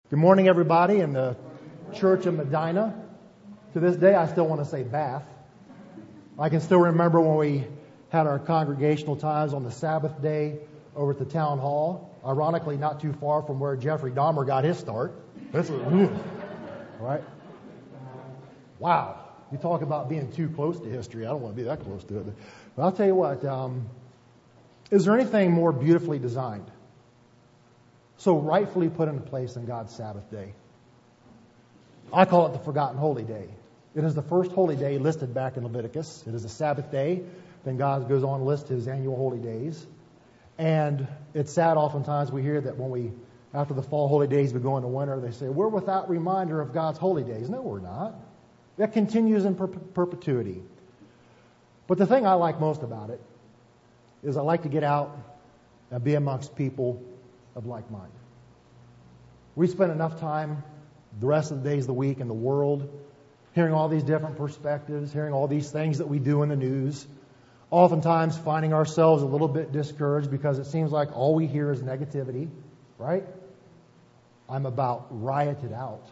Good morning, everybody in the Church of Medina. To this day, I still want to say Bath. I can still remember when we had our congregational times on the Sabbath day over at the town hall. Ironically, not too far from where Jeffrey Dahmer got his start. This is, right? Wow. You talk about being too close to history. I don't want to be that close to it. But I'll tell you what, is there anything more beautifully designed? So rightfully put into place in God's Sabbath day. I call it the forgotten holy day. It is the first holy day listed back in Leviticus. It is a Sabbath day. Then God goes on to list his annual holy days. And it's sad oftentimes we hear that after the fall holy days, we go into winter, they say, we're without reminder of God's holy days. No, we're not. That continues in perpetuity. But the thing I like most about it is I like to get out and be amongst people of like mind. We spend enough time the rest of the days of the week in the world hearing all these different perspectives, hearing all these things that we do in the news, oftentimes finding ourselves a little bit discouraged because it seems like all we hear is negativity, right? I'm about rioted out.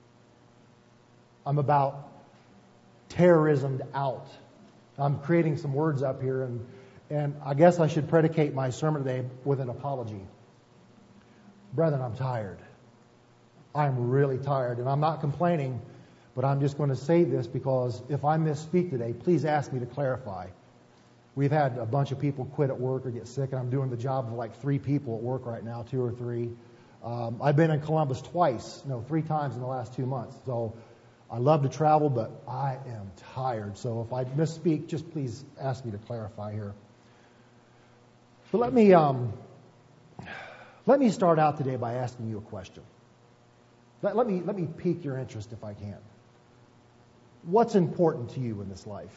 I'm about terrorismed out. I'm creating some words up here, and I guess I should predicate my sermon today with an apology. Brethren, I'm tired. I'm really tired, and I'm not complaining, but I'm just going to say this because if I misspeak today, please ask me to clarify. We've had a bunch of people quit at work or get sick, and I'm doing the job of like 3 people at work right now, 2 or 3. I've been in Columbus 3 times in the last 2 months. So I love to travel, but I am tired. So if I misspeak, just please ask me to clarify here. But let me start out today by asking you a question. Let me pique your interest if I can. What's important to you in this life?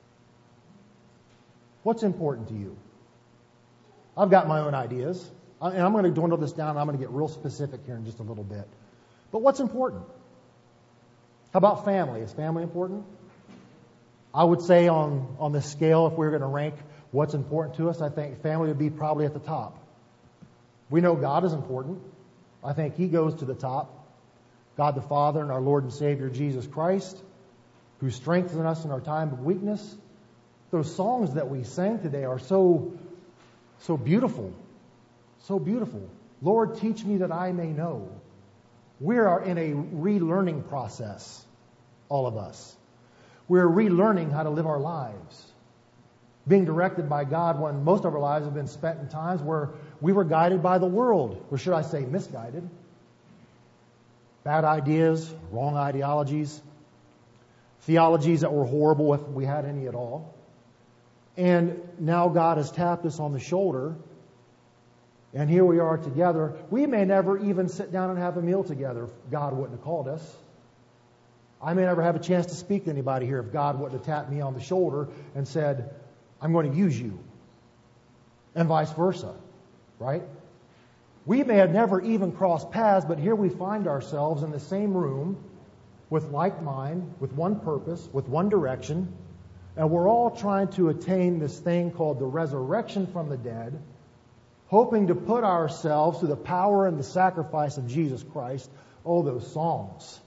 What's important to you? I've got my own ideas, and I'm going to dwindle this down. I'm going to get real specific here in just a little bit. But what's important? How about family? Is family important? I would say on this scale, if we were going to rank what's important to us, I think family would be probably at the top. We know God is important. I think He goes to the top. God the Father and our Lord and Savior Jesus Christ, who strengthens us in our time of weakness. Those songs that we sang today are so beautiful. So beautiful. Lord, teach me that I may know. We are in a relearning process, all of us. We're relearning how to live our lives. Being directed by God when most of our lives have been spent in times where we were guided by the world, or should I say misguided. Bad ideas, wrong ideologies, theologies that were horrible if we had any at all. And now God has tapped us on the shoulder, and here we are together. We may never even sit down and have a meal together if God wouldn't have called us. I may never have a chance to speak to anybody here if God wouldn't have tapped me on the shoulder and said, I'm going to use you, and vice versa, right? We may have never even crossed paths, but here we find ourselves in the same room with like mind, with one purpose, with one direction, and we're all trying to attain this thing called the resurrection from the dead, hoping to put ourselves through the power and the sacrifice of Jesus Christ. Oh, those songs.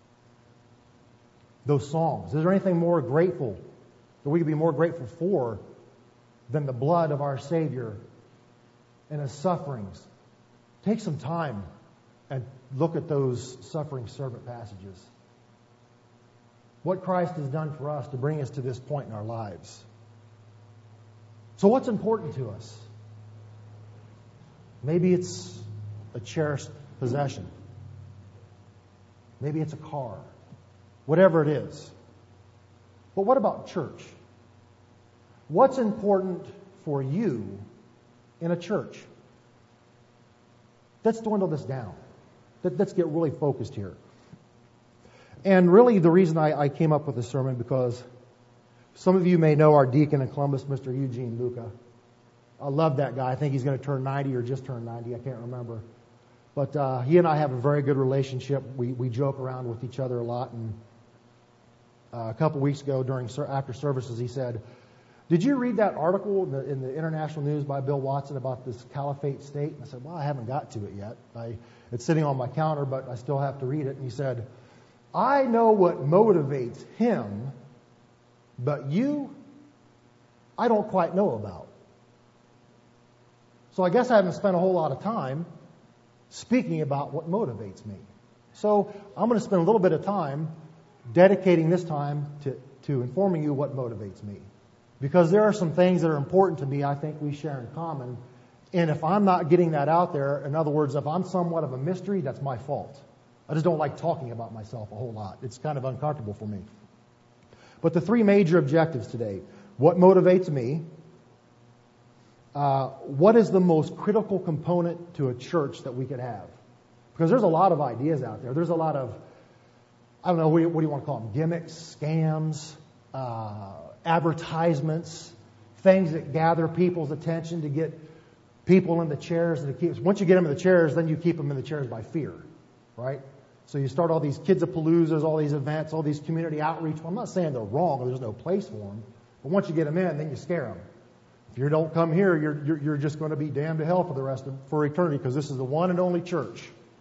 Those songs. Is there anything more grateful that we could be more grateful for than the blood of our Savior and His sufferings? Take some time and look at those suffering servant passages. What Christ has done for us to bring us to this point in our lives. So what's important to us? Maybe it's a cherished possession. Maybe it's a car. Whatever it is. But what about church? What's important for you in a church? Let's dwindle this down. Let's get really focused here. And really the reason I came up with this sermon, because some of you may know our deacon in Columbus, Mr. Eugene Luca. I love that guy. I think he's going to turn 90 or just turned 90. I can't remember. But he and I have a very good relationship. We joke around with each other a lot. And a couple weeks ago after services, he said, Did you read that article in the international news by Bill Watson about this caliphate state? And I said, well, I haven't got to it yet. It's sitting on my counter, but I still have to read it. And he said, I know what motivates him, but you, I don't quite know about. So I guess I haven't spent a whole lot of time speaking about what motivates me. So I'm going to spend a little bit of time dedicating this time to informing you what motivates me. Because there are some things that are important to me I think we share in common. And if I'm not getting that out there, in other words, if I'm somewhat of a mystery, that's my fault. I just don't like talking about myself a whole lot. It's kind of uncomfortable for me. But the three major objectives today: what motivates me, what is the most critical component to a church that we could have? Because there's a lot of ideas out there. There's a lot of, I don't know, what do you want to call them? Gimmicks, scams, advertisements, things that gather people's attention to get people in the chairs. And once you get them in the chairs, then you keep them in the chairs by fear, right? So you start all these kids-a-paloozas, all these events, all these community outreach. Well, I'm not saying they're wrong or there's no place for them, but once you get them in, then you scare them. If you don't come here, you're just going to be damned to hell for eternity, because this is the one and only church.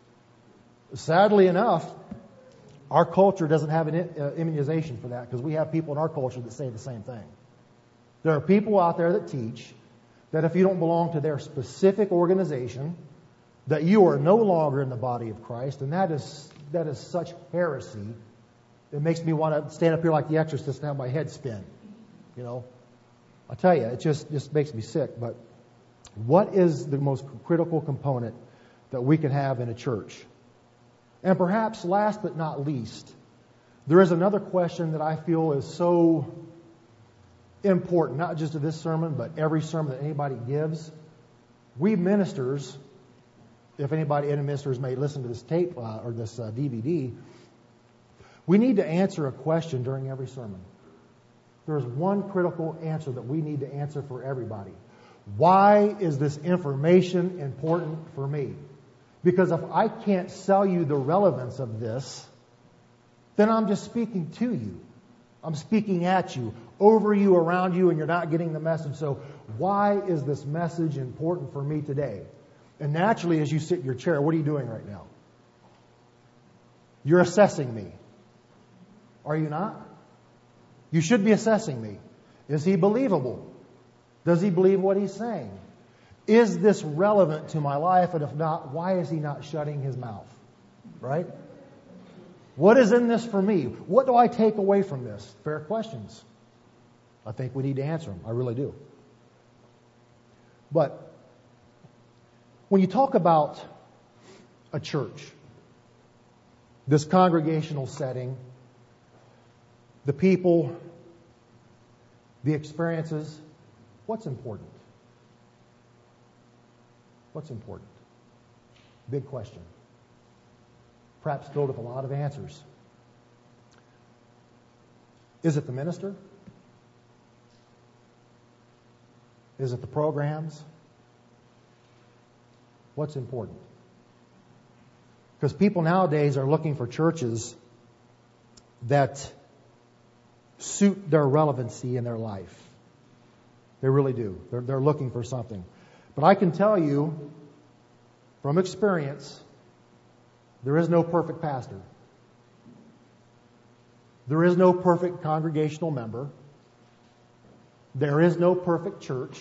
Sadly enough, our culture doesn't have an immunization for that, because we have people in our culture that say the same thing. There are people out there that teach that if you don't belong to their specific organization, that you are no longer in the body of Christ, and that is such heresy. It makes me want to stand up here like the Exorcist and have my head spin. You know, I tell you, it just makes me sick. But what is the most critical component that we can have in a church? And perhaps last but not least, there is another question that I feel is so important, not just to this sermon, but every sermon that anybody gives. We ministers, if any ministers may listen to this tape or this DVD, we need to answer a question during every sermon. There's one critical answer that we need to answer for everybody. Why is this information important for me? Because if I can't sell you the relevance of this, then I'm just speaking to you. I'm speaking at you, over you, around you, and you're not getting the message. So why is this message important for me today? And naturally, as you sit in your chair, what are you doing right now? You're assessing me. Are you not? You should be assessing me. Is he believable? Does he believe what he's saying? Is this relevant to my life? And if not, why is he not shutting his mouth? Right? What is in this for me? What do I take away from this? Fair questions. I think we need to answer them. I really do. But when you talk about a church, this congregational setting, the people, the experiences, what's important? What's important? Big question. Perhaps filled with a lot of answers. Is it the minister? Is it the programs? What's important? Because people nowadays are looking for churches that suit their relevancy in their life. They really do. They're looking for something. But I can tell you from experience, there is no perfect pastor. There is no perfect congregational member. There is no perfect church.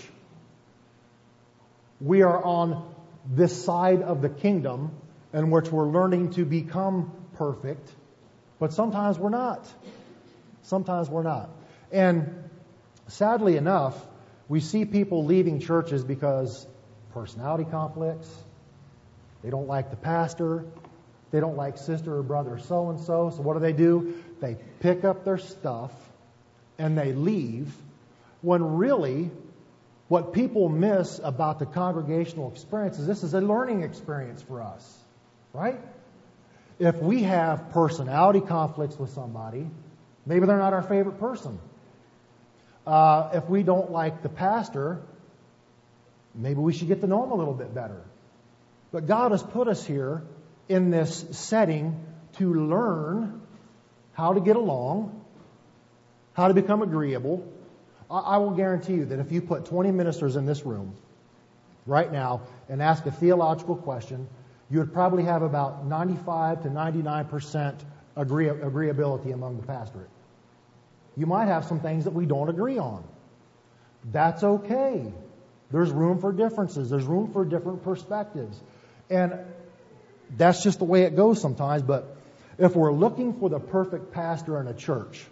We are on this side of the kingdom in which we're learning to become perfect, but sometimes we're not. Sometimes we're not. And sadly enough, we see people leaving churches because personality conflicts, they don't like the pastor, they don't like sister or brother so-and-so. So what do? They pick up their stuff and they leave, when really what people miss about the congregational experience is this is a learning experience for us, right? If we have personality conflicts with somebody, maybe they're not our favorite person. If we don't like the pastor, maybe we should get to know him a little bit better. But God has put us here in this setting to learn how to get along, how to become agreeable. I will guarantee you that if you put 20 ministers in this room right now and ask a theological question, you would probably have about 95 to 99% agreeability among the pastorate. You might have some things that we don't agree on. That's okay. There's room for differences. There's room for different perspectives. And that's just the way it goes sometimes. But if we're looking for the perfect pastor in a church,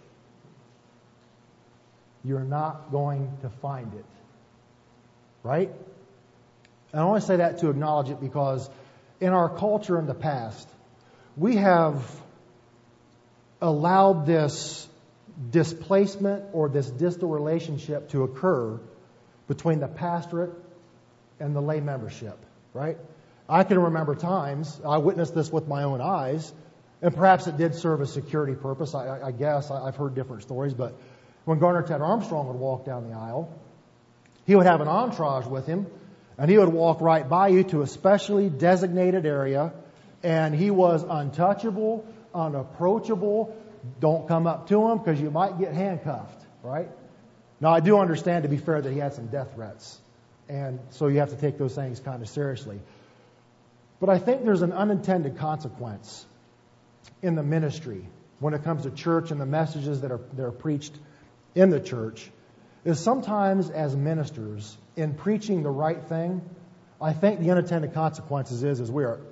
you're not going to find it. Right? And I only say that to acknowledge it because in our culture in the past, we have allowed this displacement or this distal relationship to occur between the pastorate and the lay membership, right? I can remember times, I witnessed this with my own eyes, and perhaps it did serve a security purpose. I guess I've heard different stories, but when Garner Ted Armstrong would walk down the aisle, he would have an entourage with him, and he would walk right by you to a specially designated area, and he was untouchable, unapproachable. Don't come up to him because you might get handcuffed, right? Now, I do understand, to be fair, that he had some death threats, and so you have to take those things kind of seriously. But I think there's an unintended consequence in the ministry when it comes to church and the messages that are preached in the church, is sometimes as ministers, in preaching the right thing, I think the unintended consequences is we are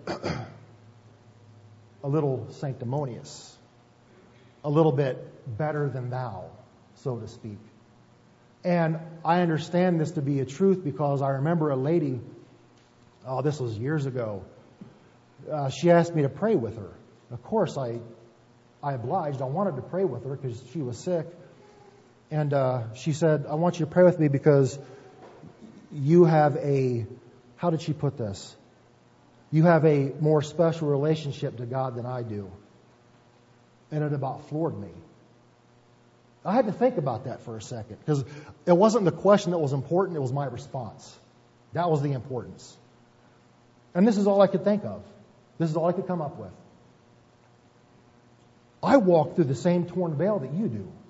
a little sanctimonious, a little bit better than thou, so to speak. And I understand this to be a truth because I remember a lady, this was years ago, she asked me to pray with her. Of course, I obliged. I wanted to pray with her because she was sick. And she said, I want you to pray with me because you have how did she put this? You have a more special relationship to God than I do. And it about floored me. I had to think about that for a second because it wasn't the question that was important, it was my response. That was the importance. And this is all I could think of. This is all I could come up with. I walk through the same torn veil that you do.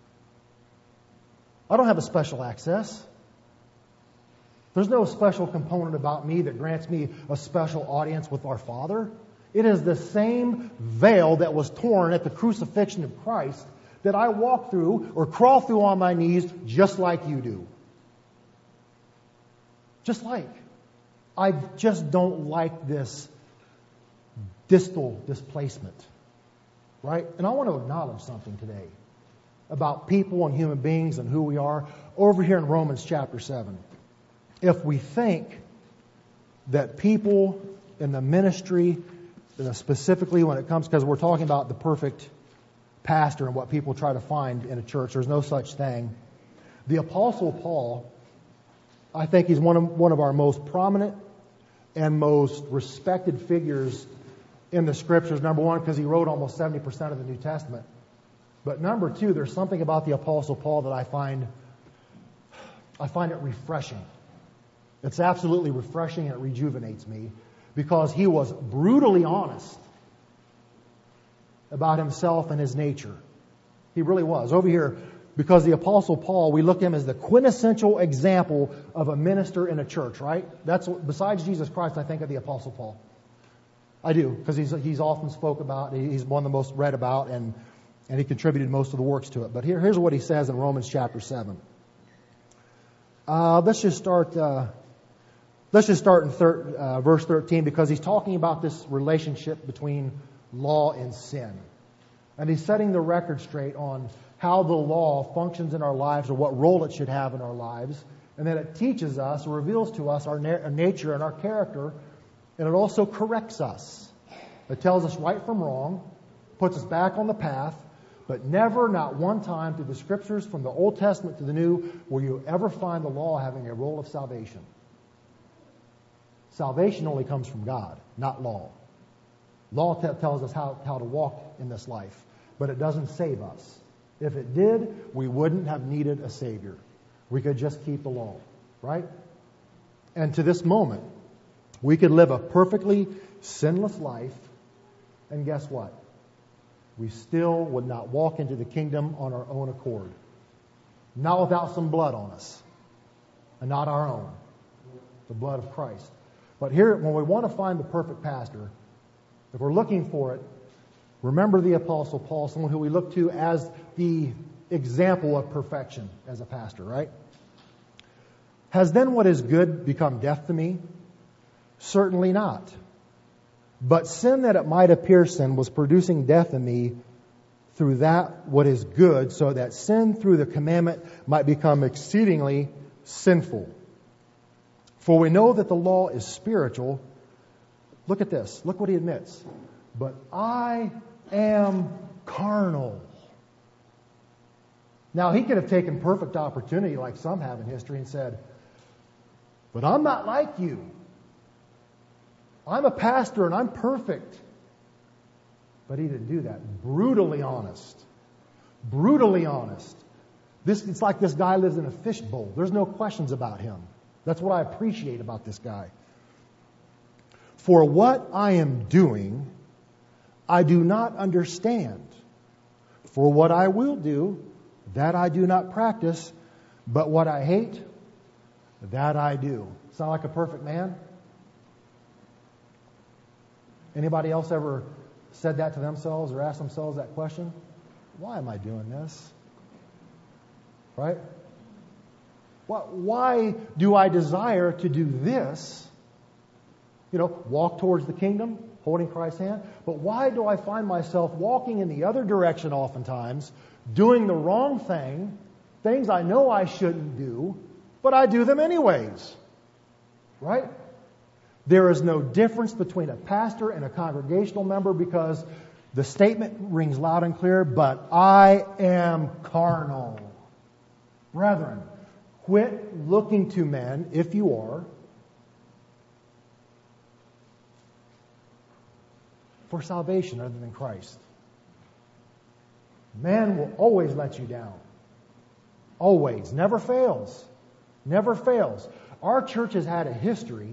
I don't have a special access. There's no special component about me that grants me a special audience with our Father. It is the same veil that was torn at the crucifixion of Christ that I walk through or crawl through on my knees just like you do. Just like. I just don't like this distal displacement. Right? And I want to acknowledge something today about people and human beings and who we are over here in Romans chapter 7. If we think that people in the ministry, specifically when it comes, because we're talking about the perfect pastor and what people try to find in a church, there's no such thing. The Apostle Paul, I think he's one of our most prominent and most respected figures in the Scriptures. Number one, because he wrote almost 70% of the New Testament. But number two, there's something about the Apostle Paul that I find it refreshing. It's absolutely refreshing and it rejuvenates me because he was brutally honest about himself and his nature. He really was. Over here, because the Apostle Paul, we look at him as the quintessential example of a minister in a church, right? That's besides Jesus Christ, I think of the Apostle Paul. I do, because he's often spoke about, he's one of the most read about, and he contributed most of the works to it. But here's what he says in Romans chapter 7. Let's just start in verse 13, because he's talking about this relationship between law and sin. And he's setting the record straight on how the law functions in our lives or what role it should have in our lives. And then it teaches us or reveals to us our nature and our character. And it also corrects us. It tells us right from wrong, puts us back on the path, but never, not one time through the Scriptures from the Old Testament to the New, will you ever find the law having a role of salvation. Salvation only comes from God, not law. Law tells us how to walk in this life, but it doesn't save us. If it did, we wouldn't have needed a Savior. We could just keep the law, right? And to this moment, we could live a perfectly sinless life, and guess what? We still would not walk into the kingdom on our own accord. not without some blood on us, and not our own, the blood of Christ. But here, when we want to find the perfect pastor, if we're looking for it, remember the Apostle Paul, someone who we look to as the example of perfection as a pastor, right? Has then what is good become death to me? Certainly not. But sin, that it might appear sin, was producing death in me through that what is good, so that sin through the commandment might become exceedingly sinful. For we know that the law is spiritual. Look at this. Look what he admits. But I am carnal. Now, he could have taken perfect opportunity like some have in history and said, but I'm not like you. I'm a pastor and I'm perfect. But he didn't do that. Brutally honest. Brutally honest. It's like this guy lives in a fishbowl. There's no questions about him. That's what I appreciate about this guy. For what I am doing, I do not understand. For what I will do, that I do not practice, but what I hate, that I do. Sound like a perfect man? Anybody else ever said that to themselves or asked themselves that question? Why am I doing this? Right? Why do I desire to do this? Walk towards the kingdom, holding Christ's hand. But why do I find myself walking in the other direction oftentimes, doing the wrong thing, things I know I shouldn't do, but I do them anyways? Right? There is no difference between a pastor and a congregational member, because the statement rings loud and clear, but I am carnal. Brethren, quit looking to men, if you are, for salvation other than Christ. Man will always let you down. Always. Never fails. Never fails. Our church has had a history.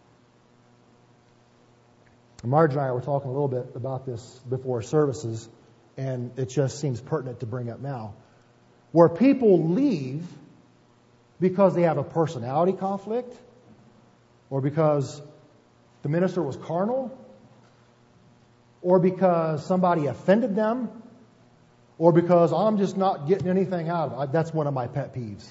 Marge and I were talking a little bit about this before services, and it just seems pertinent to bring up now, where people leave because they have a personality conflict, or because the minister was carnal, or because somebody offended them, or because I'm just not getting anything out of it. That's one of my pet peeves.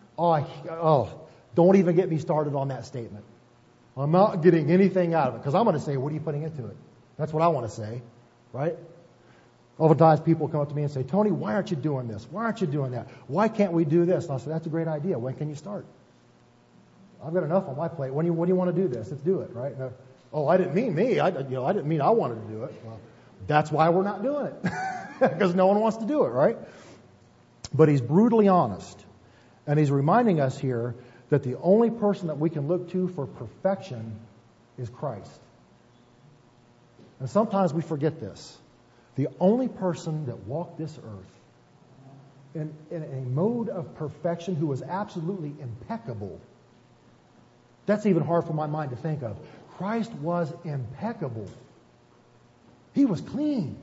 Don't even get me started on that statement. I'm not getting anything out of it, because I'm going to say, what are you putting into it? That's what I want to say, right? Oftentimes people come up to me and say, Tony, why aren't you doing this? Why aren't you doing that? Why can't we do this? And I say, that's a great idea. When can you start? I've got enough on my plate. When do you want to do this? Let's do it, right? I didn't mean me. I didn't mean I wanted to do it. Well, that's why we're not doing it, because no one wants to do it, right? But he's brutally honest, and he's reminding us here that the only person that we can look to for perfection is Christ. And sometimes we forget this. The only person that walked this earth in a mode of perfection, who was absolutely impeccable. That's even hard for my mind to think of. Christ was impeccable. He was clean.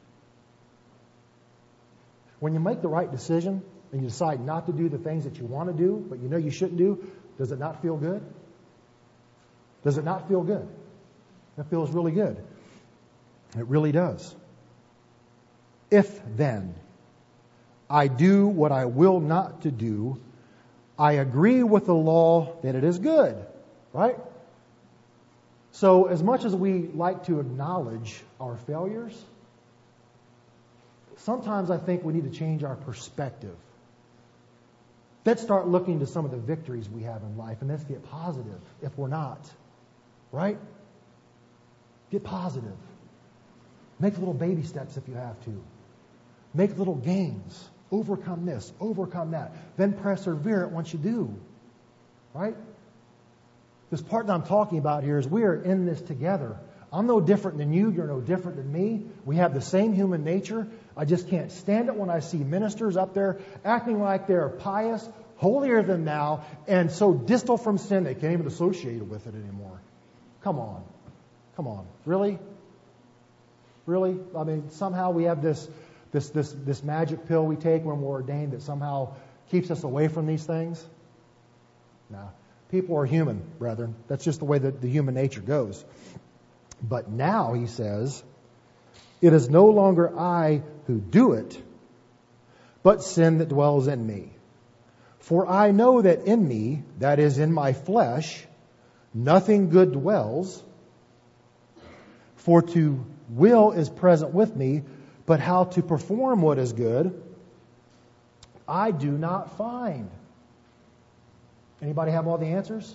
When you make the right decision and you decide not to do the things that you want to do, but you know you shouldn't do, does it not feel good? Does it not feel good? It feels really good. It really does. If then I do what I will not to do, I agree with the law that it is good. Right? So as much as we like to acknowledge our failures, sometimes I think we need to change our perspective. Let's start looking to some of the victories we have in life, and let's get positive if we're not. Right? Get positive. Make little baby steps if you have to. Make little gains. Overcome this, overcome that. Then persevere it once you do. Right? This part that I'm talking about here is we are in this together. I'm no different than you. You're no different than me. We have the same human nature. I just can't stand it when I see ministers up there acting like they're pious, holier than thou, and so distal from sin they can't even associate with it anymore. Come on. Come on. Really? Really? I mean, somehow we have this magic pill we take when we're ordained that somehow keeps us away from these things? No. People are human, brethren. That's just the way that the human nature goes. But now, he says, it is no longer I who do it, but sin that dwells in me. For I know that in me, that is in my flesh, nothing good dwells. For to will is present with me, but how to perform what is good, I do not find. Anybody have all the answers?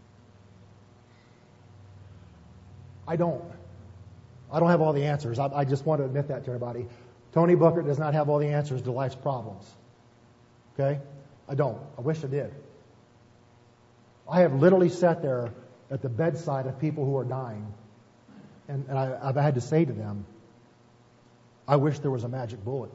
I don't. I don't have all the answers. I just want to admit that to everybody. Tony Booker does not have all the answers to life's problems. Okay? I don't. I wish I did. I have literally sat there at the bedside of people who are dying, and I've had to say to them, I wish there was a magic bullet.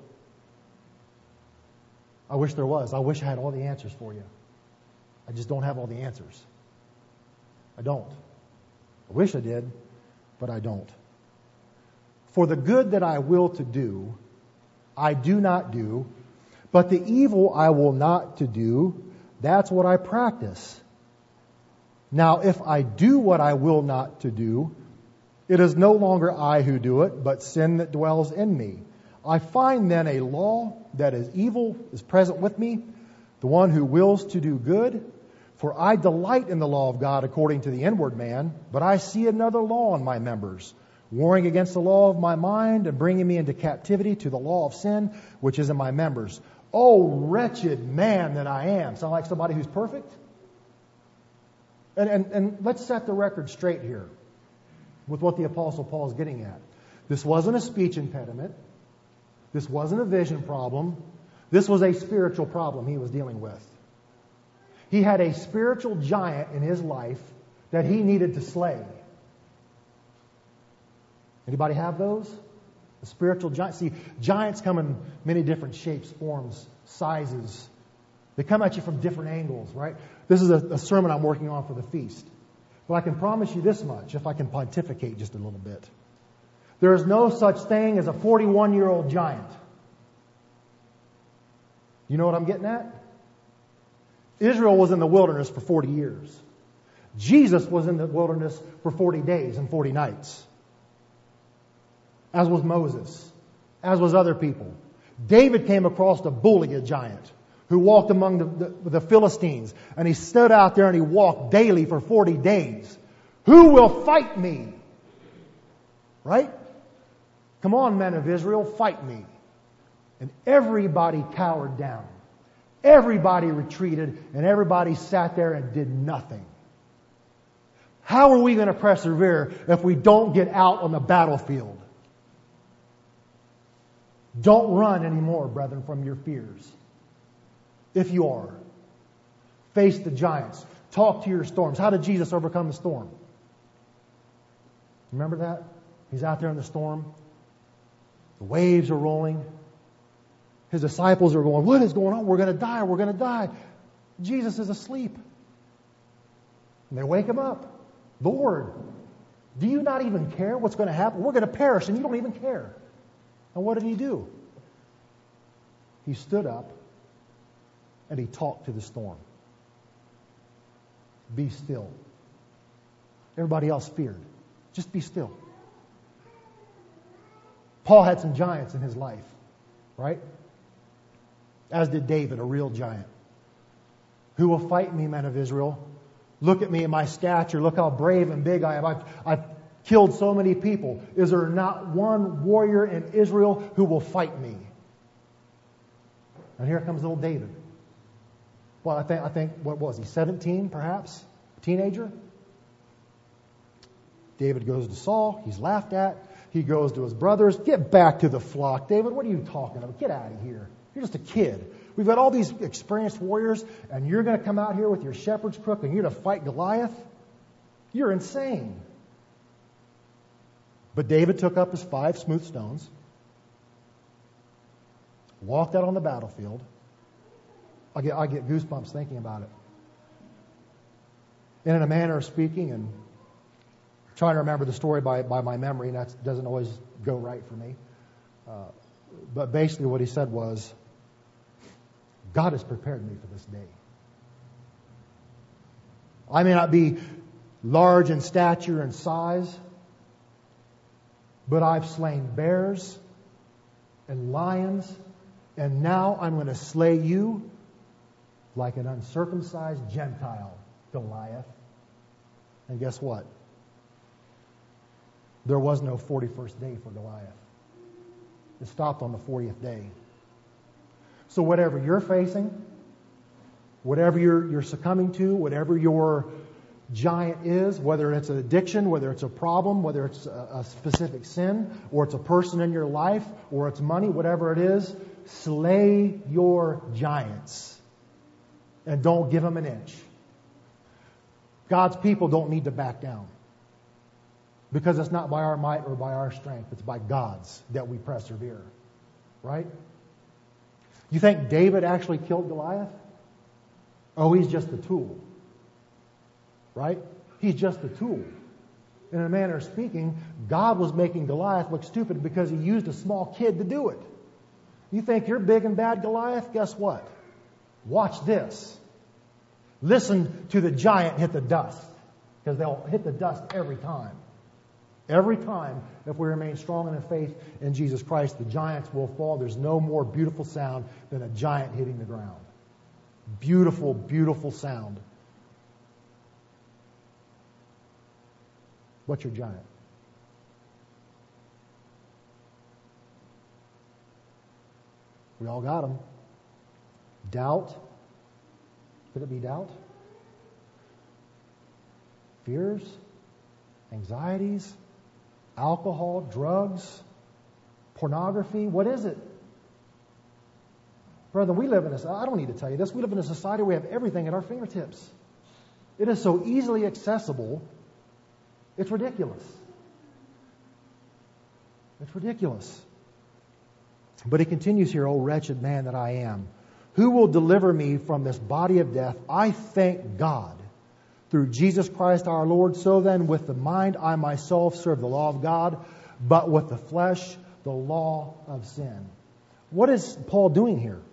I wish there was. I wish I had all the answers for you. I just don't have all the answers. I don't. I wish I did, but I don't. For the good that I will to do, I do not do, but the evil I will not to do, that's what I practice. Now, if I do what I will not to do, it is no longer I who do it, but sin that dwells in me. I find then a law that is evil is present with me, the one who wills to do good. For I delight in the law of God according to the inward man, but I see another law in my members, warring against the law of my mind and bringing me into captivity to the law of sin, which is in my members. Oh, wretched man that I am. Sound like somebody who's perfect? And let's set the record straight here with what the Apostle Paul is getting at. This wasn't a speech impediment. This wasn't a vision problem. This was a spiritual problem he was dealing with. He had a spiritual giant in his life that he needed to slay. Anybody have those? A spiritual giant. See, giants come in many different shapes, forms, sizes. They come at you from different angles, right? This is a sermon I'm working on for the feast. But I can promise you this much, if I can pontificate just a little bit. There is no such thing as a 41-year-old giant. You know what I'm getting at? Israel was in the wilderness for 40 years. Jesus was in the wilderness for 40 days and 40 nights. As was Moses. As was other people. David came across a bully giant who walked among the Philistines. And he stood out there and he walked daily for 40 days. Who will fight me? Right? Come on, men of Israel, fight me. And everybody cowered down. Everybody retreated, and everybody sat there and did nothing. How are we going to persevere if we don't get out on the battlefield? Don't run anymore, brethren, from your fears. If you are. Face the giants. Talk to your storms. How did Jesus overcome the storm? Remember that? He's out there in the storm. The waves are rolling. His disciples are going, what is going on? We're going to die. We're going to die. Jesus is asleep. And they wake him up. Lord, do you not even care what's going to happen? We're going to perish and you don't even care. And what did he do? He stood up and he talked to the storm. Be still. Everybody else feared. Just be still. Paul had some giants in his life, right? As did David, a real giant. Who will fight me, men of Israel? Look at me and my stature. Look how brave and big I am. I've killed so many people. Is there not one warrior in Israel who will fight me? And here comes little David. Well, I think, what was he, 17 perhaps? A teenager? David goes to Saul. He's laughed at. He goes to his brothers. Get back to the flock. David, what are you talking about? Get out of here. You're just a kid. We've got all these experienced warriors, and you're going to come out here with your shepherd's crook and you're going to fight Goliath? You're insane. But David took up his 5 smooth stones, walked out on the battlefield. I get goosebumps thinking about it. And in a manner of speaking, and trying to remember the story by my memory, and that doesn't always go right for me. But basically what he said was, God has prepared me for this day. I may not be large in stature and size, but I've slain bears and lions, and now I'm going to slay you like an uncircumcised Gentile, Goliath. And guess what? There was no 41st day for Goliath. It stopped on the 40th day. So whatever you're facing, whatever you're succumbing to, whatever your giant is, whether it's an addiction, whether it's a problem, whether it's a specific sin, or it's a person in your life, or it's money, whatever it is, slay your giants. And don't give them an inch. God's people don't need to back down. Because it's not by our might or by our strength. It's by God's that we persevere. Right? You think David actually killed Goliath? Oh, he's just a tool. Right? He's just a tool. In a manner of speaking, God was making Goliath look stupid because he used a small kid to do it. You think you're big and bad, Goliath? Guess what? Watch this. Listen to the giant hit the dust. Because they'll hit the dust every time. Every time, if we remain strong in the faith in Jesus Christ, the giants will fall. There's no more beautiful sound than a giant hitting the ground. Beautiful, beautiful sound. What's your giant? We all got them. Doubt. Could it be doubt? Fears? Anxieties? Alcohol? Drugs? Pornography? What is it? Brother, we live in this. I don't need to tell you this. We live in a society where we have everything at our fingertips. It is so easily accessible. It's ridiculous. It's ridiculous. But he continues here, "O wretched man that I am, who will deliver me from this body of death? I thank God through Jesus Christ our Lord. So then, with the mind I myself serve the law of God, but with the flesh the law of sin." What is Paul doing here?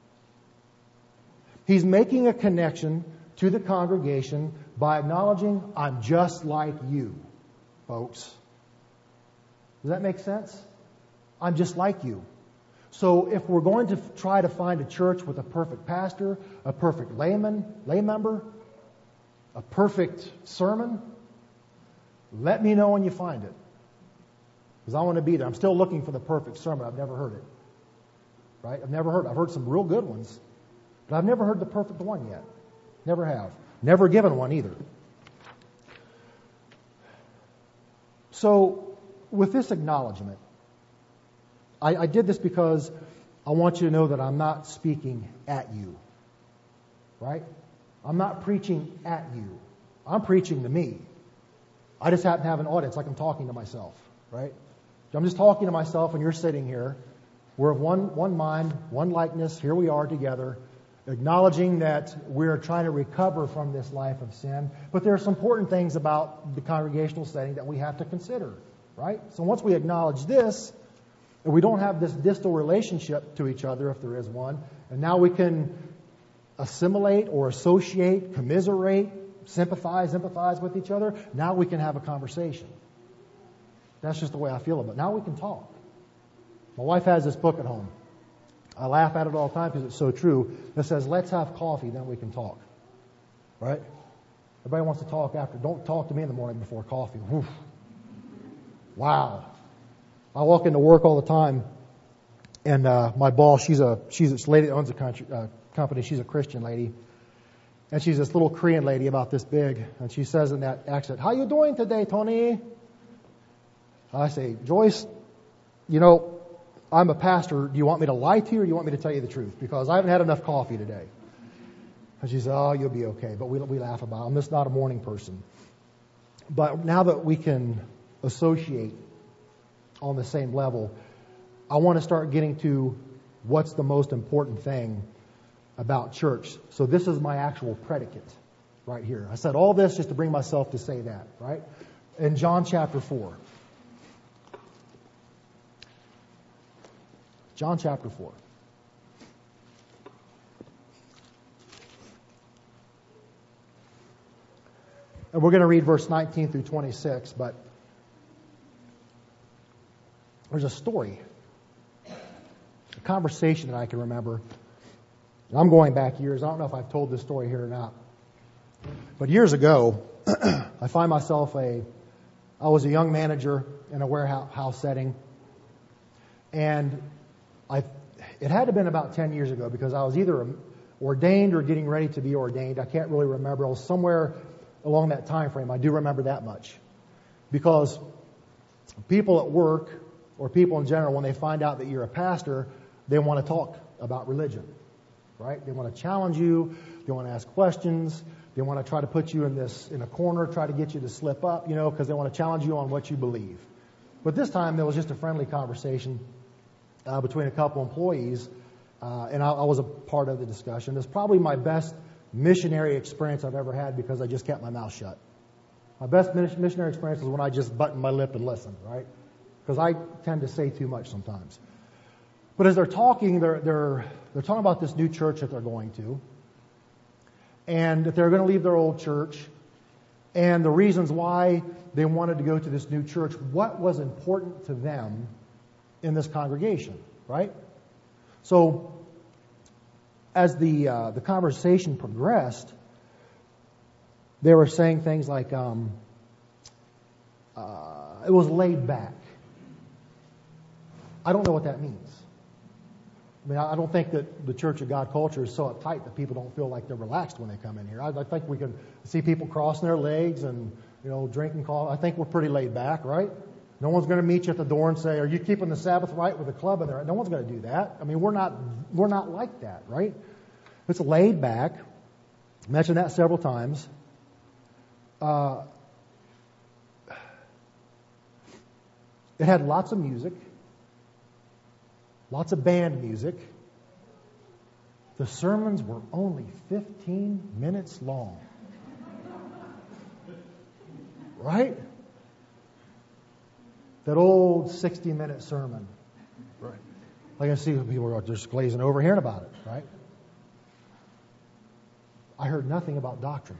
He's making a connection to the congregation by acknowledging, I'm just like you, folks. Does that make sense? I'm just like you. So if we're going to try to find a church with a perfect pastor, a perfect lay member, a perfect sermon, let me know when you find it. Because I want to be there. I'm still looking for the perfect sermon. I've never heard it. Right? I've heard some real good ones. But I've never heard the perfect one yet. Never have. Never given one either. So, with this acknowledgement, I did this because I want you to know that I'm not speaking at you. Right? I'm not preaching at you. I'm preaching to me. I just happen to have an audience like I'm talking to myself. Right? I'm just talking to myself and you're sitting here. We're of one mind, one likeness. Here we are together, acknowledging that we're trying to recover from this life of sin. But there are some important things about the congregational setting that we have to consider, right? So once we acknowledge this, and we don't have this distal relationship to each other, if there is one, and now we can assimilate or associate, commiserate, sympathize, empathize with each other, now we can have a conversation. That's just the way I feel about it. Now we can talk. My wife has this book at home. I laugh at it all the time because it's so true. It says, let's have coffee, then we can talk. Right? Everybody wants to talk after. Don't talk to me in the morning before coffee. Whew. Wow. I walk into work all the time, and my boss, she's this lady that owns a company. She's a Christian lady. And she's this little Korean lady about this big. And she says in that accent, "How you doing today, Tony?" I say, "Joyce, you know, I'm a pastor. Do you want me to lie to you or do you want me to tell you the truth? Because I haven't had enough coffee today." And she said, "Oh, you'll be okay." But we laugh about it. I'm just not a morning person. But now that we can associate on the same level, I want to start getting to what's the most important thing about church. So this is my actual predicate right here. I said all this just to bring myself to say that, right? In John chapter 4. John chapter 4. And we're going to read verse 19 through 26, but there's a story, a conversation that I can remember. I'm going back years. I don't know if I've told this story here or not. But years ago, I find myself I was a young manager in a warehouse setting. And it had to have been about 10 years ago because I was either ordained or getting ready to be ordained. I can't really remember. I was somewhere along that time frame. I do remember that much. Because people at work or people in general, when they find out that you're a pastor, they want to talk about religion. Right? They want to challenge you. They want to ask questions. They want to try to put you in a corner, try to get you to slip up, because they want to challenge you on what you believe. But this time there was just a friendly conversation between a couple employees, and I was a part of the discussion. It's probably my best missionary experience I've ever had because I just kept my mouth shut. My best missionary experience is when I just button my lip and listen, right? Because I tend to say too much sometimes. But as they're talking, they're talking about this new church that they're going to, and that they're going to leave their old church, and the reasons why they wanted to go to this new church, what was important to them in this congregation, right? So, as the conversation progressed, they were saying things like, it was laid back. I don't know what that means. I mean, I don't think that the Church of God culture is so uptight that people don't feel like they're relaxed when they come in here. I think we can see people crossing their legs and, drinking coffee. I think we're pretty laid back, right? No one's going to meet you at the door and say, "Are you keeping the Sabbath right with a club in there?" No one's going to do that. I mean, we're not like that, right? It's laid back. I mentioned that several times. It had lots of music. Lots of band music. The sermons were only 15 minutes long. Right? That old 60-minute sermon. Right. I can see people are just glazing over hearing about it, right? I heard nothing about doctrine.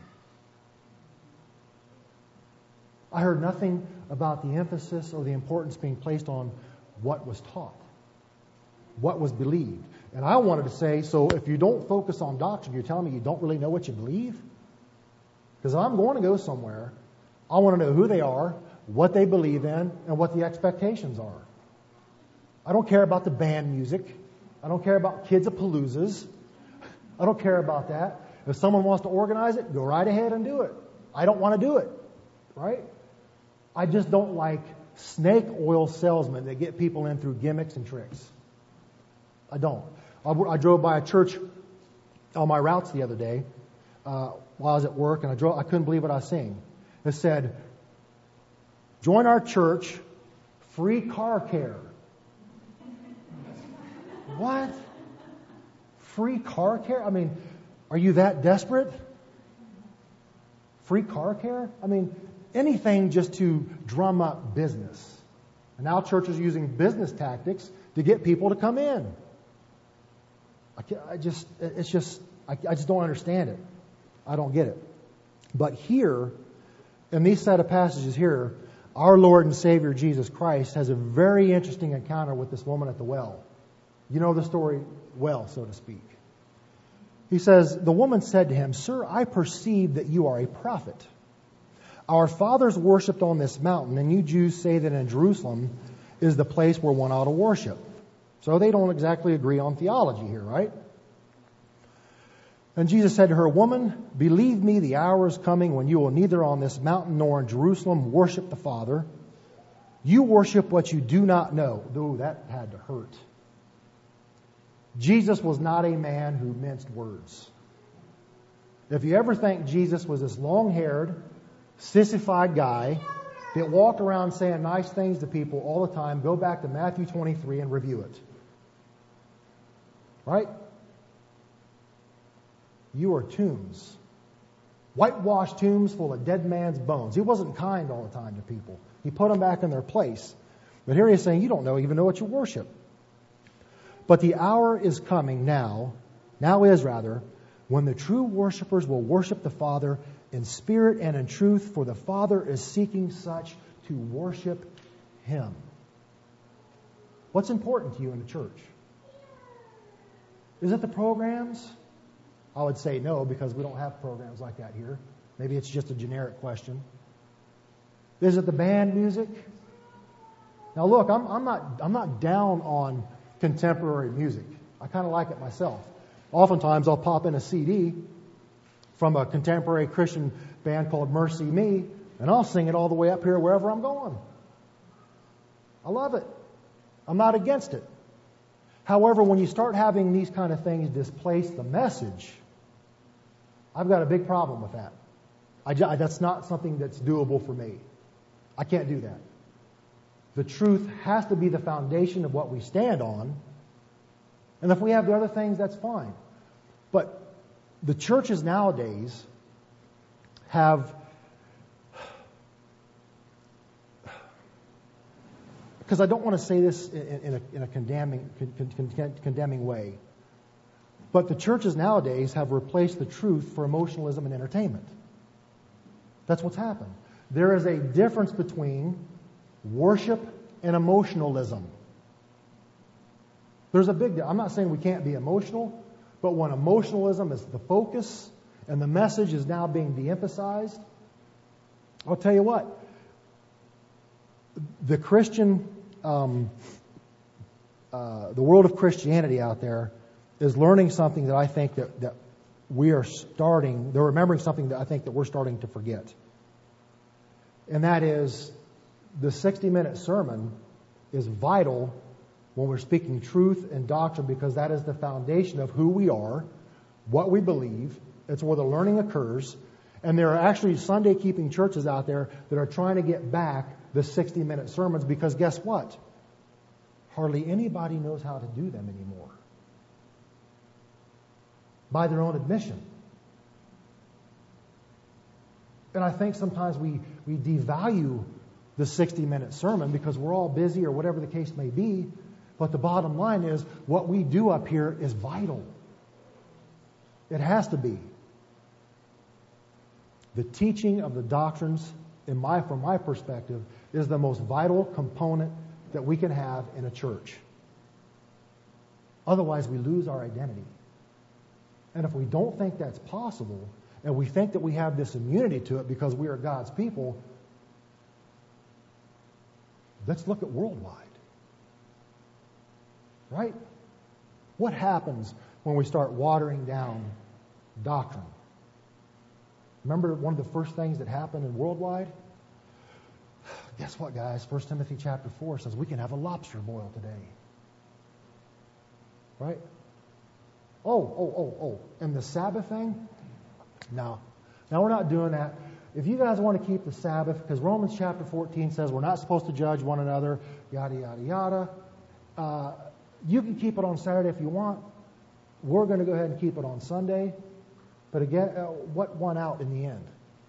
I heard nothing about the emphasis or the importance being placed on what was taught. What was believed. And I wanted to say, so if you don't focus on doctrine, you're telling me you don't really know what you believe? Because if I'm going to go somewhere, I want to know who they are, what they believe in, and what the expectations are. I don't care about the band music. I don't care about kids at paloozas. I don't care about that. If someone wants to organize it, go right ahead and do it. I don't want to do it. Right? I just don't like snake oil salesmen that get people in through gimmicks and tricks. I don't. I drove by a church on my routes the other day while I was at work, and I couldn't believe what I was seeing. It said, "Join our church, free car care." What? Free car care? I mean, are you that desperate? Free car care? I mean, anything just to drum up business. And now churches are using business tactics to get people to come in. I just don't understand it. I don't get it. But here, in these set of passages here, our Lord and Savior Jesus Christ has a very interesting encounter with this woman at the well. You know the story well, so to speak. He says, "The woman said to him, 'Sir, I perceive that you are a prophet. Our fathers worshipped on this mountain, and you Jews say that in Jerusalem is the place where one ought to worship.'" So they don't exactly agree on theology here, right? And Jesus said to her, "Woman, believe me, the hour is coming when you will neither on this mountain nor in Jerusalem worship the Father. You worship what you do not know." Ooh, that had to hurt. Jesus was not a man who minced words. If you ever think Jesus was this long-haired, sissified guy that walked around saying nice things to people all the time, go back to Matthew 23 and review it. Right? You are tombs. Whitewashed tombs full of dead man's bones. He wasn't kind all the time to people. He put them back in their place. But here he is saying, you don't even know what you worship. But the hour is coming now is, when the true worshipers will worship the Father in spirit and in truth, for the Father is seeking such to worship Him. What's important to you in the church? Is it the programs? I would say no, because we don't have programs like that here. Maybe it's just a generic question. Is it the band music? Now look, I'm not down on contemporary music. I kind of like it myself. Oftentimes I'll pop in a CD from a contemporary Christian band called Mercy Me, and I'll sing it all the way up here wherever I'm going. I love it. I'm not against it. However, when you start having these kind of things displace the message, I've got a big problem with that. That's not something that's doable for me. I can't do that. The truth has to be the foundation of what we stand on. And if we have the other things, that's fine. But the churches nowadays have, because I don't want to say this in a condemning way, but the churches nowadays have replaced the truth for emotionalism and entertainment. That's what's happened. There is a difference between worship and emotionalism. There's a big difference. I'm not saying we can't be emotional, but when emotionalism is the focus and the message is now being de-emphasized, I'll tell you what, the Christian, the world of Christianity out there is learning something that I think that we are starting, they're remembering something that I think that we're starting to forget. And that is, the 60-minute sermon is vital when we're speaking truth and doctrine, because that is the foundation of who we are, what we believe. It's where the learning occurs. And there are actually Sunday-keeping churches out there that are trying to get back the 60-minute sermons, because guess what? Hardly anybody knows how to do them anymore. By their own admission. And I think sometimes we devalue the 60-minute sermon because we're all busy or whatever the case may be. But the bottom line is, what we do up here is vital. It has to be. The teaching of the doctrines, from my perspective, is the most vital component that we can have in a church. Otherwise, we lose our identity. And if we don't think that's possible, and we think that we have this immunity to it because we are God's people, let's look at worldwide. Right? What happens when we start watering down doctrine? Remember one of the first things that happened in worldwide? Guess what, guys? 1 Timothy chapter 4 says we can have a lobster boil today. Right? Oh. And the Sabbath thing? No. Now we're not doing that. If you guys want to keep the Sabbath, because Romans chapter 14 says we're not supposed to judge one another, yada, yada, yada. You can keep it on Saturday if you want. We're going to go ahead and keep it on Sunday. But again, what won out in the end?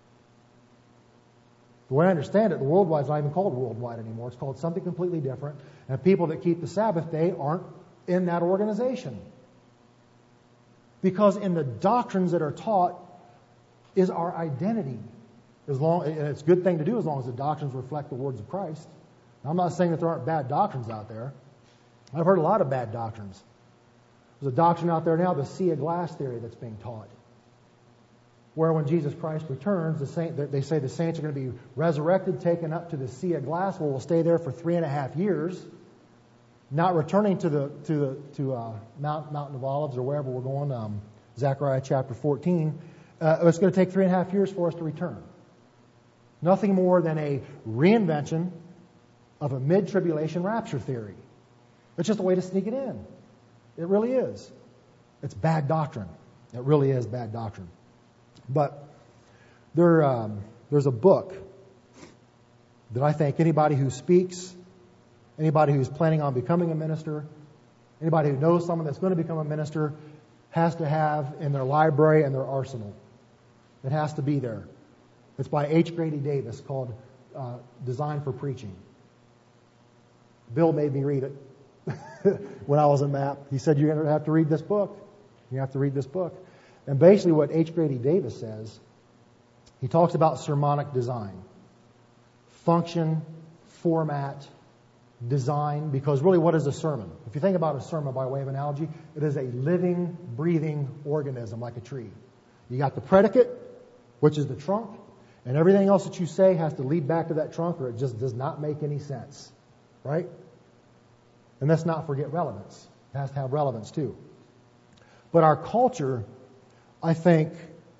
The way I understand it, the worldwide is not even called worldwide anymore. It's called something completely different. And people that keep the Sabbath day aren't in that organization. Because in the doctrines that are taught is our identity. And it's a good thing to do as long as the doctrines reflect the words of Christ. Now, I'm not saying that there aren't bad doctrines out there. I've heard a lot of bad doctrines. There's a doctrine out there now, the sea of glass theory, that's being taught. Where when Jesus Christ returns, they say the saints are going to be resurrected, taken up to the sea of glass, where we'll stay there for 3.5 years, not returning to Mountain of Olives or wherever we're going, Zechariah chapter 14. It's going to take 3.5 years for us to return. Nothing more than a reinvention of a mid-tribulation rapture theory. It's just a way to sneak it in. It really is. It's bad doctrine. It really is bad doctrine. But there's a book that I think anybody who speaks, anybody who's planning on becoming a minister, anybody who knows someone that's going to become a minister, has to have in their library and their arsenal. It has to be there. It's by H. Grady Davis, called Designed for Preaching. Bill made me read it when I was in MAP. He said, you're going to have to read this book. You have to read this book. And basically what H. Grady Davis says He talks about sermonic design. Function, format, design, because really what is a sermon? If you think about a sermon by way of analogy, it is a living, breathing organism like a tree. You got the predicate, which is the trunk, and everything else that you say has to lead back to that trunk or it just does not make any sense. Right? And let's not forget relevance. It has to have relevance too. But our culture, I think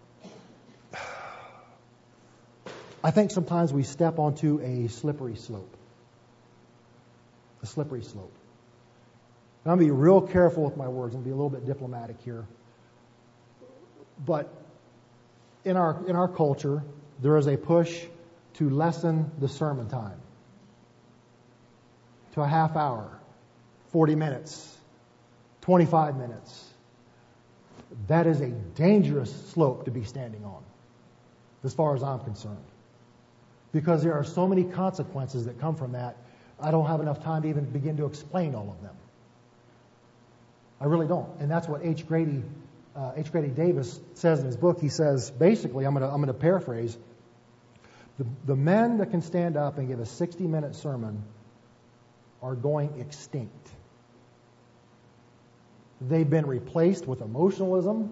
sometimes we step onto a slippery slope. A slippery slope. And I'm going to be real careful with my words and be a little bit diplomatic here. But in our culture, there is a push to lessen the sermon time to a half hour, 40 minutes, 25 minutes. That is a dangerous slope to be standing on, as far as I'm concerned. Because there are so many consequences that come from that, I don't have enough time to even begin to explain all of them. I really don't. And that's what H. Grady Davis says in his book. He says, basically, I'm going to paraphrase, the men that can stand up and give a 60-minute sermon are going extinct. They've been replaced with emotionalism,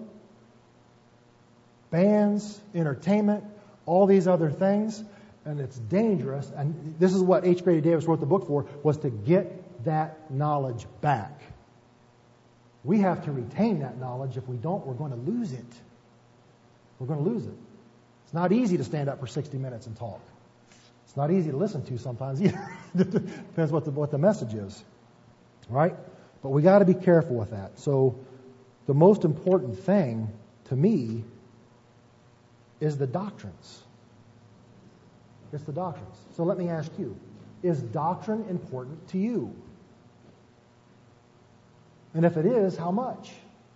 bands, entertainment, all these other things, and it's dangerous. And this is what H. Grady Davis wrote the book for, was to get that knowledge back. We have to retain that knowledge. If we don't, we're going to lose it. We're going to lose it. It's not easy to stand up for 60 minutes and talk. It's not easy to listen to sometimes either. Depends what the message is. Right? But we got to be careful with that. So the most important thing to me is the doctrines. It's the doctrines. So let me ask you, is doctrine important to you? And if it is, how much?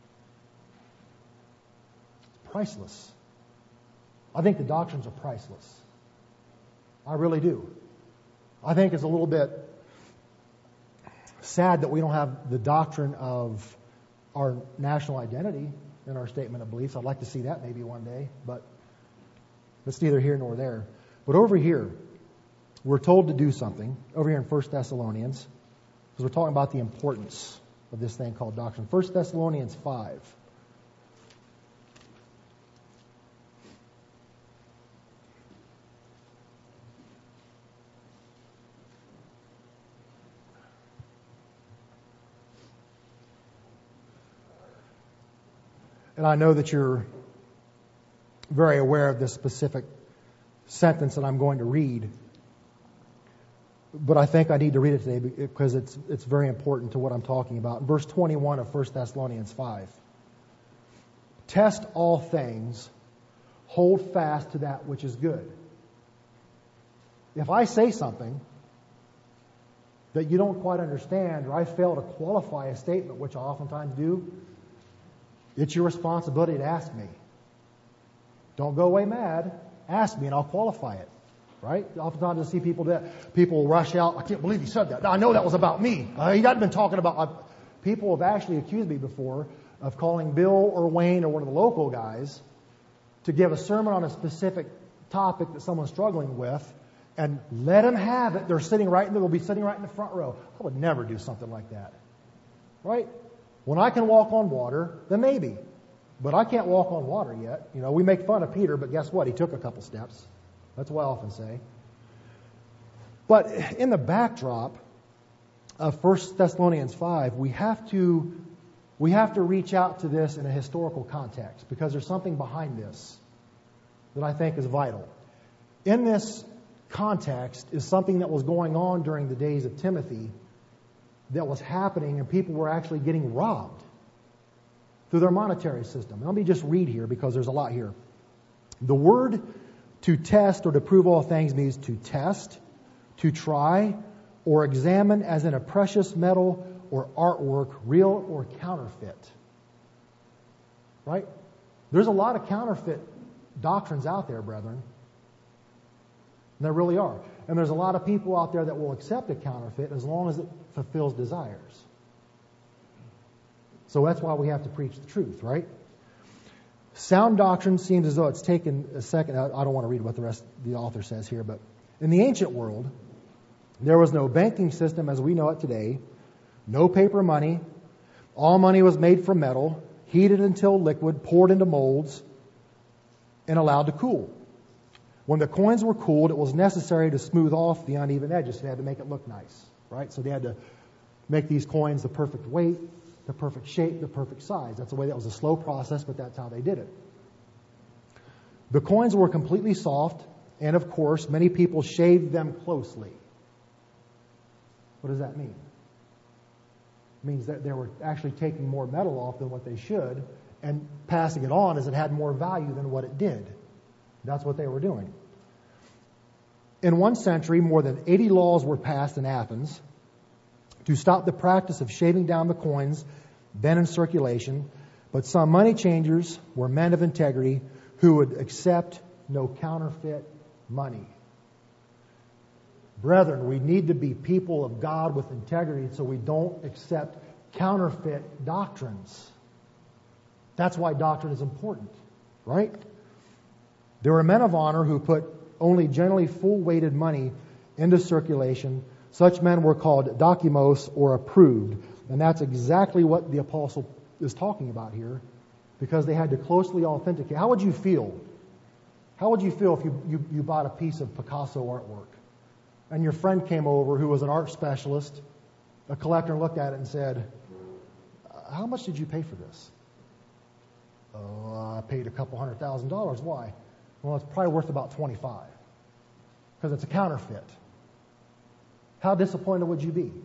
It's priceless. I think the doctrines are priceless. I really do. I think it's a little bit sad that we don't have the doctrine of our national identity in our statement of beliefs. I'd like to see that maybe one day, but it's neither here nor there. But over here, we're told to do something, over here in 1 Thessalonians, because we're talking about the importance of this thing called doctrine. 1 Thessalonians 5. And I know that you're very aware of this specific sentence that I'm going to read. But I think I need to read it today because it's very important to what I'm talking about. Verse 21 of 1 Thessalonians 5. Test all things, hold fast to that which is good. If I say something that you don't quite understand, or I fail to qualify a statement, which I oftentimes do, it's your responsibility to ask me. Don't go away mad. Ask me and I'll qualify it. Right? Oftentimes I see people rush out. I can't believe he said that. I know that was about me. He hadn't been talking about... people have actually accused me before of calling Bill or Wayne or one of the local guys to give a sermon on a specific topic that someone's struggling with and let them have it. They'll be sitting right in the front row. I would never do something like that. Right? When I can walk on water, then maybe. But I can't walk on water yet. You know, we make fun of Peter, but guess what? He took a couple steps. That's what I often say. But in the backdrop of 1 Thessalonians 5, we have to reach out to this in a historical context because there's something behind this that I think is vital. In this context is something that was going on during the days of Timothy that was happening, and people were actually getting robbed through their monetary system. Let me just read here because there's a lot here. The word to test or to prove all things means to test, to try, or examine as in a precious metal or artwork, real or counterfeit. Right? There's a lot of counterfeit doctrines out there, brethren. There really are. And there's a lot of people out there that will accept a counterfeit as long as it fulfills desires. So that's why we have to preach the truth, right? Sound doctrine seems as though it's taken a second. I don't want to read what the rest of the author says here, but in the ancient world, there was no banking system as we know it today, no paper money. All money was made from metal, heated until liquid, poured into molds, and allowed to cool. When the coins were cooled, it was necessary to smooth off the uneven edges. So they had to make it look nice, right? So they had to make these coins the perfect weight, the perfect shape, the perfect size. That's the way that was a slow process, but that's how they did it. The coins were completely soft, and of course, many people shaved them closely. What does that mean? It means that they were actually taking more metal off than what they should and passing it on as it had more value than what it did. That's what they were doing. In 1 century, more than 80 laws were passed in Athens to stop the practice of shaving down the coins then in circulation, but some money changers were men of integrity who would accept no counterfeit money. Brethren, we need to be people of God with integrity so we don't accept counterfeit doctrines. That's why doctrine is important, right? There were men of honor who put only generally full-weighted money into circulation. Such men were called dokimos, or approved. And that's exactly what the apostle is talking about here, because they had to closely authenticate. How would you feel? How would you feel if you bought a piece of Picasso artwork and your friend came over who was an art specialist, a collector, and looked at it and said, how much did you pay for this? I paid a couple $100,000. Why? Well, it's probably worth about 25 because it's a counterfeit. How disappointed would you be?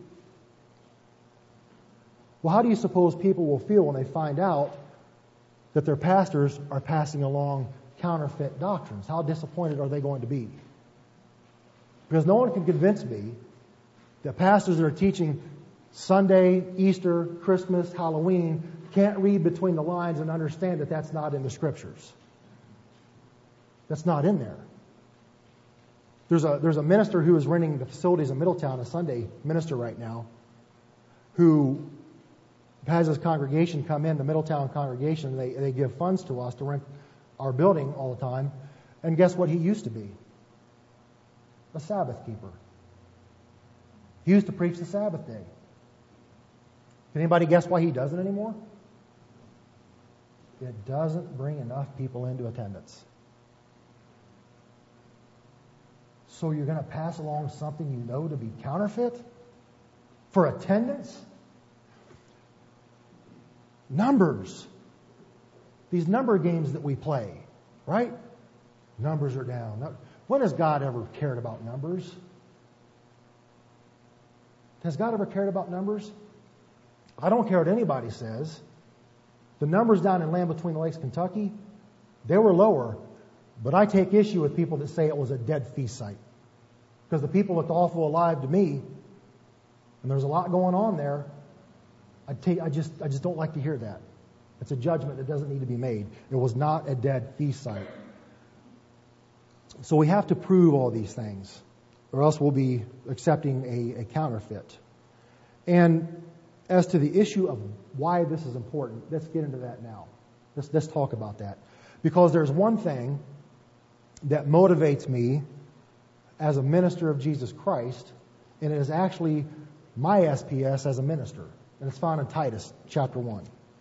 Well, how do you suppose people will feel when they find out that their pastors are passing along counterfeit doctrines? How disappointed are they going to be? Because no one can convince me that pastors that are teaching Sunday, Easter, Christmas, Halloween can't read between the lines and understand that that's not in the Scriptures. That's not in there. There's a minister who is renting the facilities in Middletown, a Sunday minister right now, who has his congregation come in, the Middletown congregation. They give funds to us to rent our building all the time. And guess what he used to be? A Sabbath keeper. He used to preach the Sabbath day. Can anybody guess why he doesn't anymore? It doesn't bring enough people into attendance. So you're going to pass along something you know to be counterfeit for attendance? Numbers. These number games that we play, right? Numbers are down. When has God ever cared about numbers? Has God ever cared about numbers? I don't care what anybody says. The numbers down in Land Between the Lakes, Kentucky, they were lower, but I take issue with people that say it was a dead feast site. Because the people looked awful alive to me, and there's a lot going on there. I just don't like to hear that. It's a judgment that doesn't need to be made. It was not a dead feast site. So we have to prove all these things, or else we'll be accepting a counterfeit. And as to the issue of why this is important, let's get into that now. Let's talk about that. Because there's one thing that motivates me as a minister of Jesus Christ, and it is actually my SPS as a minister. And it's found in Titus chapter 1.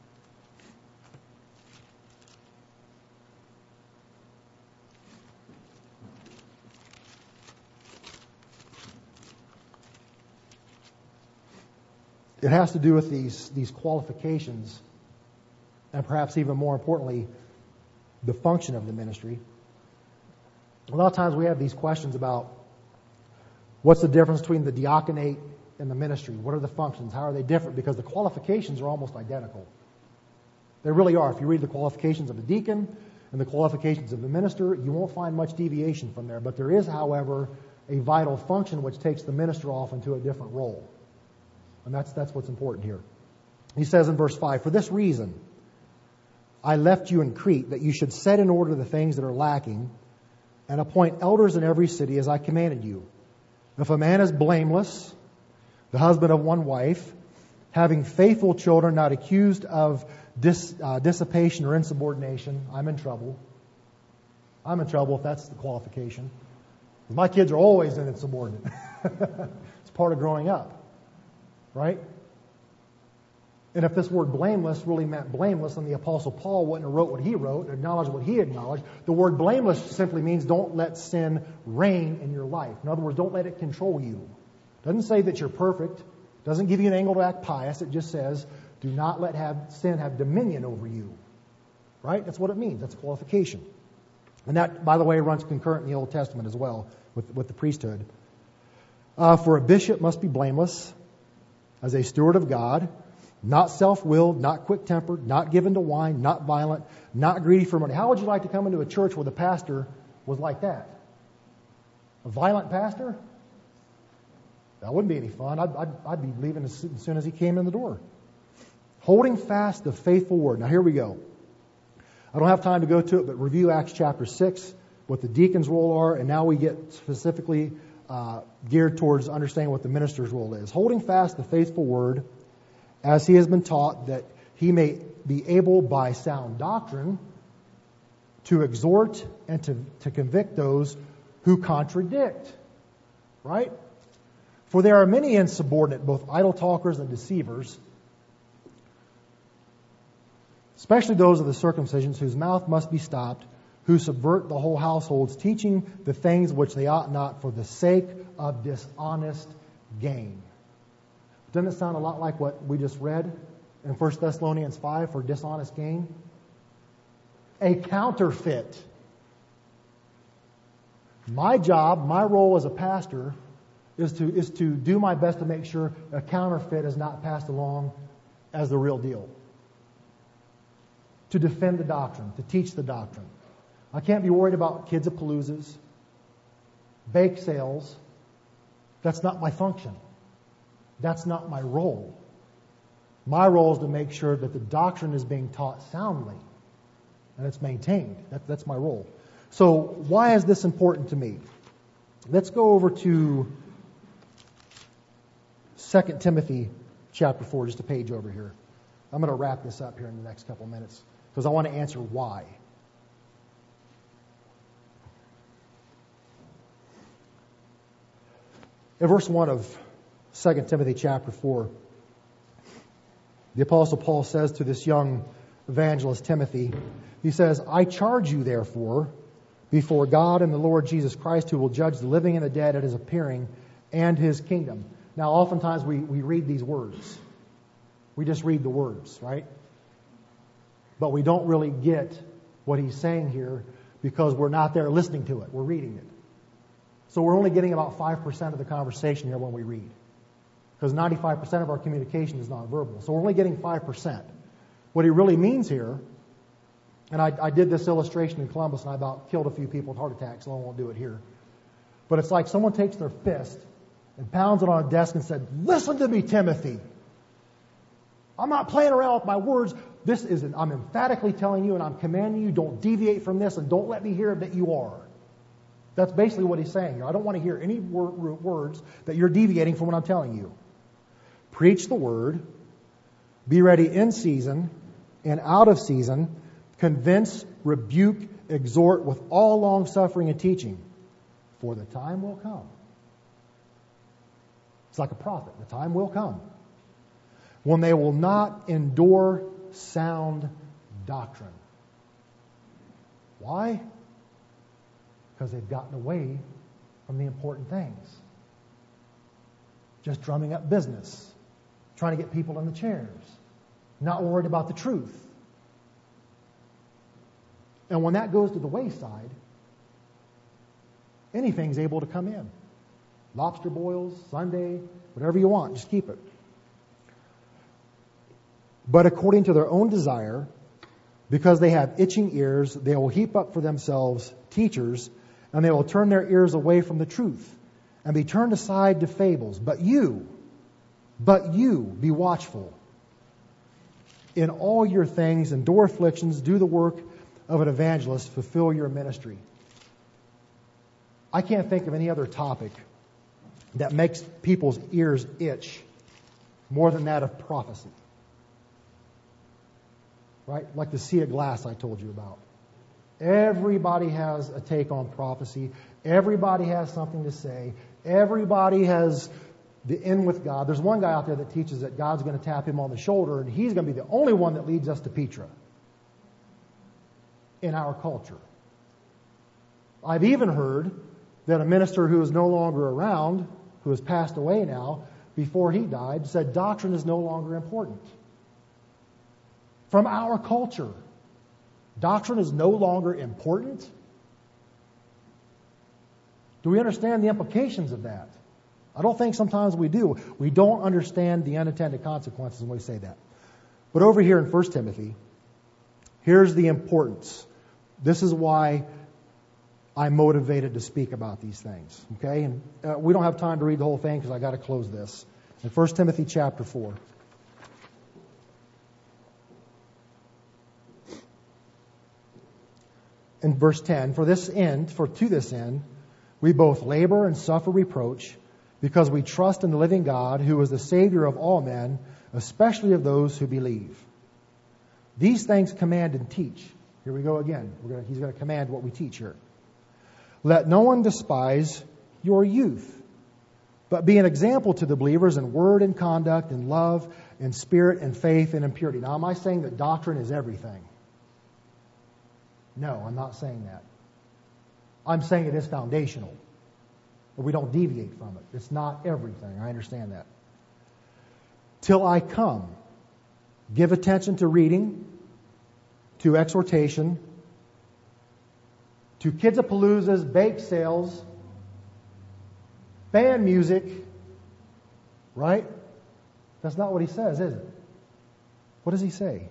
It has to do with these qualifications, and perhaps even more importantly, the function of the ministry. A lot of times we have these questions about what's the difference between the diaconate and the ministry? What are the functions? How are they different? Because the qualifications are almost identical. They really are. If you read the qualifications of a deacon and the qualifications of the minister, you won't find much deviation from there. But there is, however, a vital function which takes the minister off into a different role. And that's what's important here. He says in verse 5, "For this reason I left you in Crete, that you should set in order the things that are lacking, and appoint elders in every city as I commanded you. If a man is blameless, the husband of one wife, having faithful children, not accused of dissipation or insubordination. I'm in trouble. I'm in trouble if that's the qualification. My kids are always insubordinate. It's part of growing up, right? And if this word blameless really meant blameless, then the Apostle Paul wouldn't have wrote what he wrote, acknowledged what he acknowledged. The word blameless simply means don't let sin reign in your life. In other words, don't let it control you. It doesn't say that you're perfect. It doesn't give you an angle to act pious. It just says, do not let sin have dominion over you. Right? That's what it means. That's a qualification. And that, by the way, runs concurrent in the Old Testament as well with the priesthood. For a bishop must be blameless as a steward of God, not self-willed, not quick-tempered, not given to wine, not violent, not greedy for money. How would you like to come into a church where the pastor was like that? A violent pastor? That wouldn't be any fun. I'd be leaving as soon as he came in the door. Holding fast the faithful word. Now here we go. I don't have time to go to it, but review Acts chapter 6, what the deacon's role are, and now we get specifically geared towards understanding what the minister's role is. Holding fast the faithful word as he has been taught, that he may be able by sound doctrine to exhort and to convict those who contradict. Right? For there are many insubordinate, both idle talkers and deceivers, especially those of the circumcisions, whose mouth must be stopped, who subvert the whole households, teaching the things which they ought not for the sake of dishonest gain. Doesn't it sound a lot like what we just read in 1 Thessalonians 5 for dishonest gain? A counterfeit. My job, my role as a pastor is to do my best to make sure a counterfeit is not passed along as the real deal. To defend the doctrine, to teach the doctrine. I can't be worried about kids at paloozas, bake sales. That's not my function. That's not my role. My role is to make sure that the doctrine is being taught soundly and it's maintained. That's my role. So why is this important to me? Let's go over to 2 Timothy chapter 4, just a page over here. I'm going to wrap this up here in the next couple minutes because I want to answer why. In verse 1 of 2 Timothy chapter 4, the Apostle Paul says to this young evangelist Timothy, he says, I charge you therefore before God and the Lord Jesus Christ, who will judge the living and the dead at his appearing and his kingdom. Now, oftentimes we read these words. We just read the words, right? But we don't really get what he's saying here because we're not there listening to it. We're reading it. So we're only getting about 5% of the conversation here when we read. Because 95% of our communication is nonverbal. So we're only getting 5%. What he really means here, and I did this illustration in Columbus and I about killed a few people with heart attacks, so I won't do it here. But it's like someone takes their fist and pounds it on a desk and said, listen to me, Timothy. I'm not playing around with my words. I'm emphatically telling you and I'm commanding you, don't deviate from this and don't let me hear that you are. That's basically what he's saying here. I don't want to hear any words that you're deviating from what I'm telling you. Preach the word. Be ready in season and out of season. Convince, rebuke, exhort with all long suffering and teaching. For the time will come. It's like a prophet. The time will come when they will not endure sound doctrine. Why? Because they've gotten away from the important things. Just drumming up business. Trying to get people in the chairs. Not worried about the truth. And when that goes to the wayside, anything's able to come in. Lobster boils, Sunday, whatever you want, just keep it. But according to their own desire, because they have itching ears, they will heap up for themselves teachers, and they will turn their ears away from the truth, and be turned aside to fables. But you, be watchful. In all your things, endure afflictions, do the work of an evangelist, fulfill your ministry. I can't think of any other topic that makes people's ears itch more than that of prophecy. Right? Like the sea of glass I told you about. Everybody has a take on prophecy. Everybody has something to say. Everybody has the in with God. There's one guy out there that teaches that God's going to tap him on the shoulder and he's going to be the only one that leads us to Petra in our culture. I've even heard that a minister who is no longer around, who has passed away now, before he died, said doctrine is no longer important. From our culture, doctrine is no longer important? Do we understand the implications of that? I don't think sometimes we do. We don't understand the unintended consequences when we say that. But over here in 1 Timothy, here's the importance. This is why I'm motivated to speak about these things. Okay? And we don't have time to read the whole thing because I got to close this. In 1 Timothy chapter 4. In verse 10, to this end, we both labor and suffer reproach because we trust in the living God who is the Savior of all men, especially of those who believe. These things command and teach. Here we go again. He's going to command what we teach here. Let no one despise your youth, but be an example to the believers in word and conduct, in love, in spirit, and faith, and in purity. Now, am I saying that doctrine is everything? No, I'm not saying that. I'm saying it is foundational. But we don't deviate from it. It's not everything. I understand that. Till I come, give attention to reading, to exhortation, to kids-a-paloozas, bake sales, band music. Right? That's not what he says, is it? What does he say?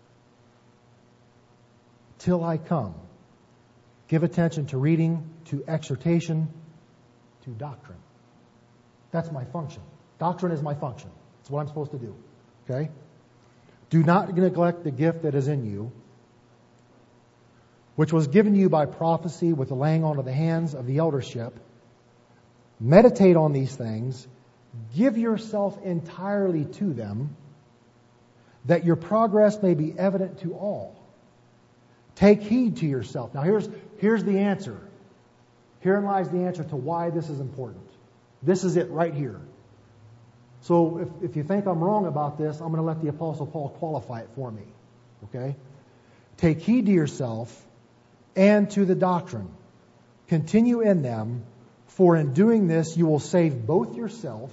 Till I come. Give attention to reading, to exhortation, to doctrine. That's my function. Doctrine is my function. It's what I'm supposed to do. Okay? Do not neglect the gift that is in you, which was given you by prophecy with the laying on of the hands of the eldership. Meditate on these things. Give yourself entirely to them, that your progress may be evident to all. Take heed to yourself. Now here's the answer. Herein lies the answer to why this is important. This is it right here. So if you think I'm wrong about this, I'm going to let the Apostle Paul qualify it for me. Okay? Take heed to yourself and to the doctrine. Continue in them, for in doing this you will save both yourself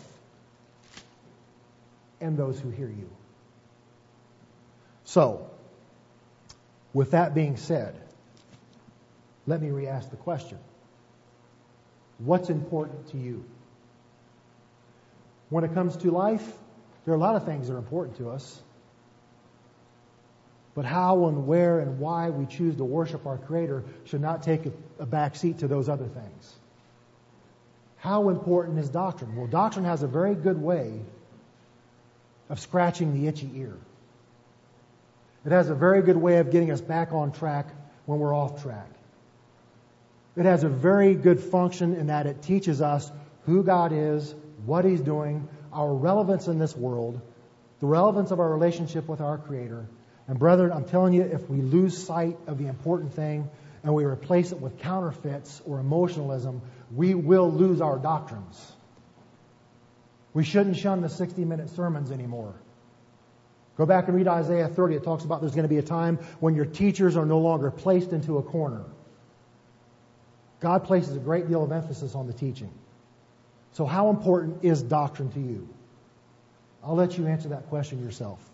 and those who hear you. So, with that being said, let me re-ask the question. What's important to you? When it comes to life, there are a lot of things that are important to us. But how and where and why we choose to worship our Creator should not take a back seat to those other things. How important is doctrine? Well, doctrine has a very good way of scratching the itchy ear. It has a very good way of getting us back on track when we're off track. It has a very good function in that it teaches us who God is, what He's doing, our relevance in this world, the relevance of our relationship with our Creator. And brethren, I'm telling you, if we lose sight of the important thing and we replace it with counterfeits or emotionalism, we will lose our doctrines. We shouldn't shun the 60-minute sermons anymore. Go back and read Isaiah 30. It talks about there's going to be a time when your teachers are no longer placed into a corner. God places a great deal of emphasis on the teaching. So how important is doctrine to you? I'll let you answer that question yourself.